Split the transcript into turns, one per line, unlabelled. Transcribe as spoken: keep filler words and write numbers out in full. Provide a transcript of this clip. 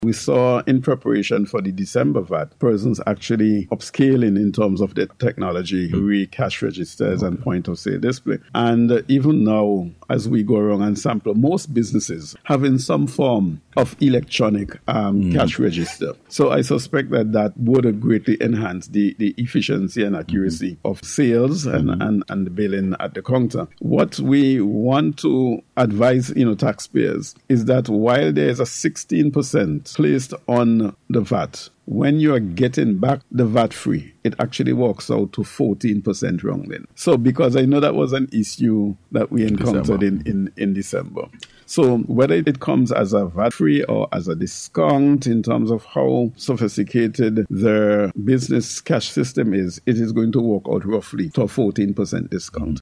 We saw in preparation for the December V A T, persons actually upscaling in terms of the technology, mm-hmm. re-cash registers okay. and point-of-sale display. And uh, even now, as we go around and sample, most businesses have in some form of electronic um, mm-hmm. cash register. So I suspect that that would greatly enhance the, the efficiency and accuracy mm-hmm. of sales and, mm-hmm. and, and the billing at the counter. What we want to advise, you know, taxpayers is that while there is a sixteen percent placed on the V A T, when you are getting back the V A T free, it actually works out to fourteen percent wrong then. So because I know that was an issue that we encountered in, in, in December. So whether it comes as a V A T free or as a discount in terms of how sophisticated the business cash system is, it is going to work out roughly to a fourteen percent discount.